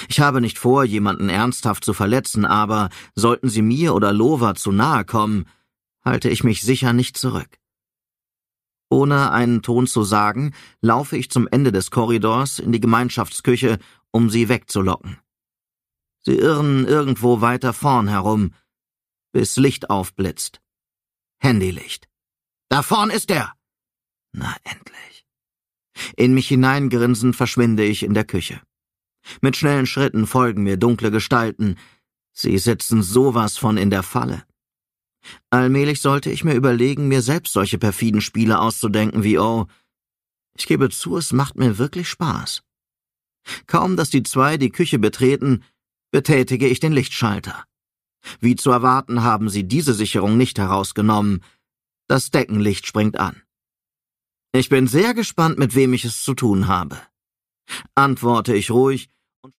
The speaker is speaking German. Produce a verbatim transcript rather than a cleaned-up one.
Ich habe nicht vor, jemanden ernsthaft zu verletzen, aber sollten Sie mir oder Lova zu nahe kommen, halte ich mich sicher nicht zurück. Ohne einen Ton zu sagen, laufe ich zum Ende des Korridors in die Gemeinschaftsküche, um sie wegzulocken. Sie irren irgendwo weiter vorn herum, bis Licht aufblitzt. Handylicht. »Da vorn ist er!« Na endlich. In mich hineingrinsend verschwinde ich in der Küche. Mit schnellen Schritten folgen mir dunkle Gestalten. Sie sitzen sowas von in der Falle. Allmählich sollte ich mir überlegen, mir selbst solche perfiden Spiele auszudenken wie oh. Ich gebe zu, es macht mir wirklich Spaß. Kaum, dass die zwei die Küche betreten, betätige ich den Lichtschalter. Wie zu erwarten, haben sie diese Sicherung nicht herausgenommen. Das Deckenlicht springt an. Ich bin sehr gespannt, mit wem ich es zu tun habe. Antworte ich ruhig